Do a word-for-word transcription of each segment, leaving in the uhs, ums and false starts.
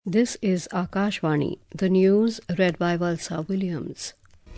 This is Akashvani, the news read by Valsa Williams.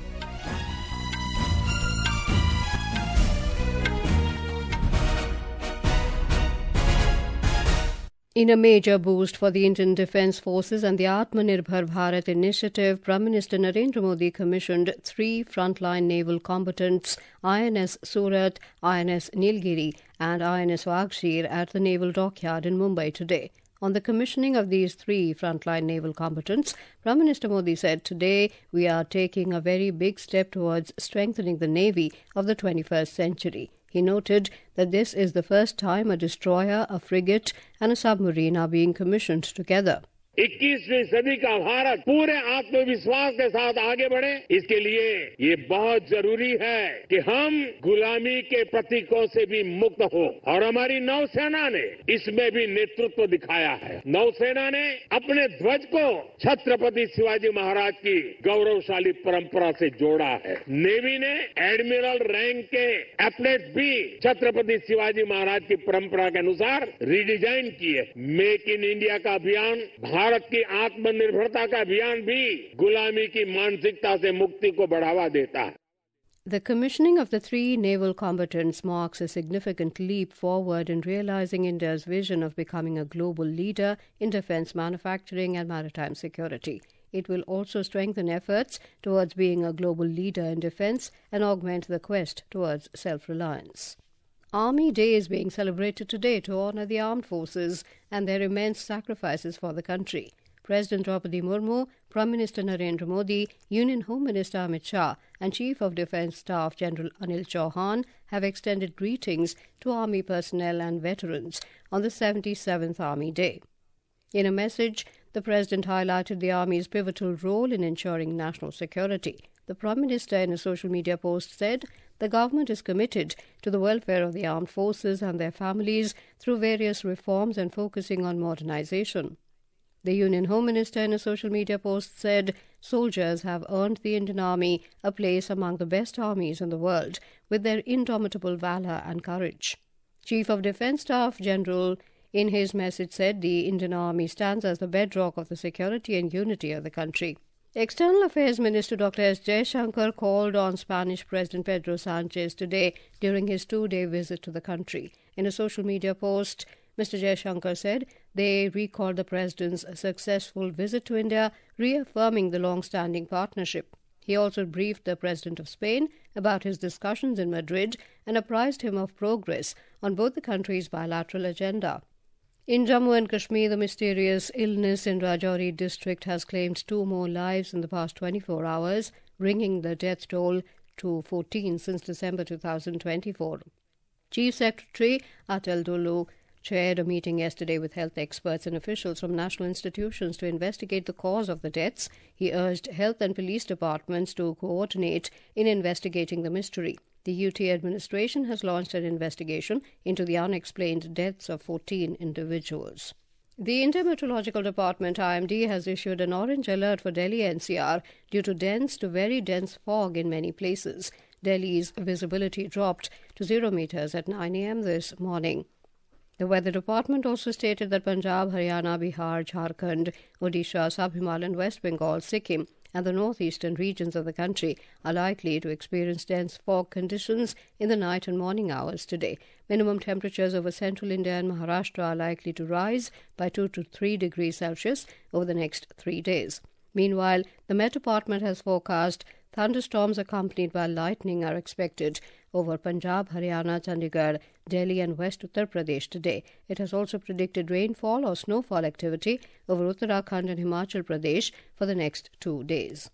In a major boost for the Indian Defence Forces and the Atmanirbhar Bharat initiative, Prime Minister Narendra Modi commissioned three frontline naval combatants, I N S Surat, I N S Nilgiri and I N S Wagshir at the Naval Dockyard in Mumbai today. On the commissioning of these three frontline naval combatants, Prime Minister Modi said, "Today we are taking a very big step towards strengthening the Navy of the twenty-first century." He noted that this is the first time a destroyer, a frigate and a submarine are being commissioned together. इक्कीसवीं सदी का भारत पूरे आत्मविश्वास के साथ आगे बढ़े, इसके लिए ये बहुत जरूरी है कि हम गुलामी के प्रतीकों से भी मुक्त हो और हमारी नौसेना ने इसमें भी नेतृत्व दिखाया है। नौसेना ने अपने ध्वज को छत्रपति शिवाजी महाराज की गौरवशाली परंपरा से जोड़ा है। नेवी ने एडमिरल रैंक के एपलेट भी छत्रपति शिवाजी महाराज की परंपरा के अनुसार रिडिजाइन किए। मेक इन इंडिया का अभियान, भारत की आत्मनिर्भरता का अभियान भी गुलामी की मानसिकता से मुक्ति को बढ़ावा देता है। The commissioning of the three naval combatants marks a significant leap forward in realizing India's vision of becoming a global leader in defence manufacturing and maritime security. It will also strengthen efforts towards being a global leader in defence and augment the quest towards self-reliance. Army Day is being celebrated today to honour the armed forces and their immense sacrifices for the country. President Draupadi Murmu, Prime Minister Narendra Modi, Union Home Minister Amit Shah and Chief of Defence Staff General Anil Chauhan have extended greetings to Army personnel and veterans on the seventy-seventh Army Day. In a message, the President highlighted the Army's pivotal role in ensuring national security. The Prime Minister, in a social media post, said, "The government is committed to the welfare of the armed forces and their families through various reforms and focusing on modernisation." The Union Home Minister, in a social media post, said, "Soldiers have earned the Indian Army a place among the best armies in the world with their indomitable valour and courage." Chief of Defence Staff General, in his message, said the Indian Army stands as the bedrock of the security and unity of the country. External Affairs Minister Doctor S. Jaishankar called on Spanish President Pedro Sanchez today during his two-day visit to the country. In a social media post, Mister Jaishankar said they recalled the President's successful visit to India, reaffirming the long-standing partnership. He also briefed the President of Spain about his discussions in Madrid and apprised him of progress on both the countries' bilateral agenda. In Jammu and Kashmir, the mysterious illness in Rajouri district has claimed two more lives in the past twenty-four hours, bringing the death toll to fourteen since December two thousand twenty-four. Chief Secretary Atal Dulu chaired a meeting yesterday with health experts and officials from national institutions to investigate the cause of the deaths. He urged health and police departments to coordinate in investigating the mystery. The U T administration has launched an investigation into the unexplained deaths of fourteen individuals. The India Meteorological Department, I M D, has issued an orange alert for Delhi N C R due to dense to very dense fog in many places. Delhi's visibility dropped to zero metres at nine a.m. this morning. The Weather Department also stated that Punjab, Haryana, Bihar, Jharkhand, Odisha, Sub-Himalayan, West Bengal, Sikkim and the northeastern regions of the country are likely to experience dense fog conditions in the night and morning hours today. Minimum temperatures over central India and Maharashtra are likely to rise by two to three degrees Celsius over the next three days. Meanwhile, the Met Department has forecast thunderstorms accompanied by lightning are expected over Punjab, Haryana, Chandigarh, Delhi and West Uttar Pradesh today. It has also predicted rainfall or snowfall activity over Uttarakhand and Himachal Pradesh for the next two days.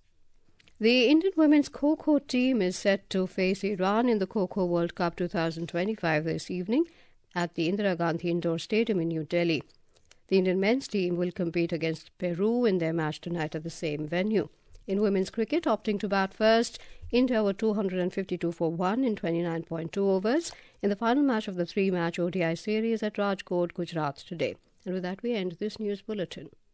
The Indian women's Kho-Kho team is set to face Iran in the Kho-Kho World Cup twenty twenty-five this evening at the Indira Gandhi Indoor Stadium in New Delhi. The Indian men's team will compete against Peru in their match tonight at the same venue. In women's cricket, opting to bat first, India were two hundred fifty-two for one in twenty-nine point two overs in the final match of the three-match O D I series at Rajkot, Gujarat today. And with that, we end this news bulletin.